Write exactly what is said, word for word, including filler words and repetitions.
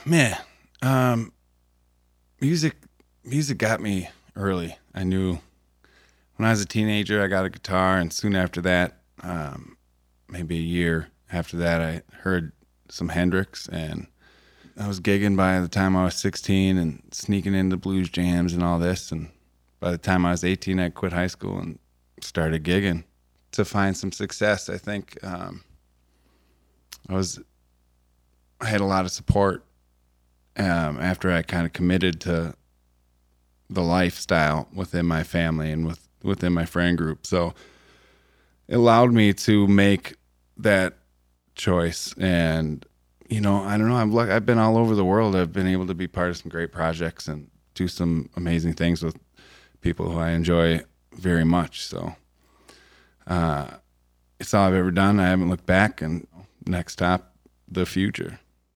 Man, um, music, music got me early. I knew when I was a teenager, I got a guitar, and soon after that, um, maybe a year after that, I heard some Hendrix, and I was gigging by the time I was sixteen and sneaking into blues jams and all this. And by the time I was eighteen, I quit high school and started gigging to find some success. I think um, I was, I had a lot of support um, after I kind of committed to the lifestyle within my family and with within my friend group. So it allowed me to make that choice. And you know, I don't know. I'm luck- I've been all over the world. I've been able to be part of some great projects and do some amazing things with people who I enjoy very much. So uh, it's all I've ever done. I haven't looked back. And next stop, the future.